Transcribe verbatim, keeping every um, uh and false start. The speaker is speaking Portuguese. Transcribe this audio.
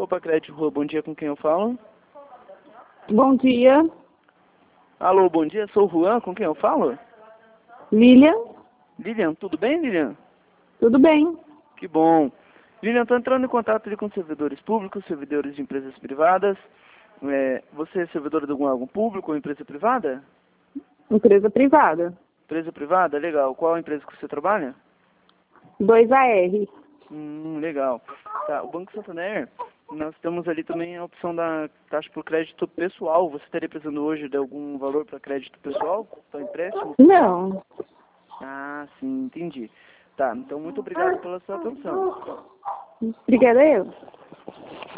Copa Crédito Rua, bom dia, com quem eu falo? Bom dia, Alô, bom dia, sou o Juan, com quem eu falo? Lilian. Lilian, tudo bem, Lilian? Tudo bem? Que bom. Lilian, estou entrando em contato ali com servidores públicos, servidores de empresas privadas. É, você é servidora de algum órgão público ou empresa privada? Empresa privada. Empresa privada? Legal. Qual a empresa que você trabalha? dois A R. Hum, legal. Tá, o Banco Santander, nós temos ali também a opção da taxa por crédito pessoal. Você estaria precisando hoje de algum valor para crédito pessoal? Para empréstimo? Não. Ah, sim, entendi. Tá, então muito obrigado pela sua atenção. Obrigada eu.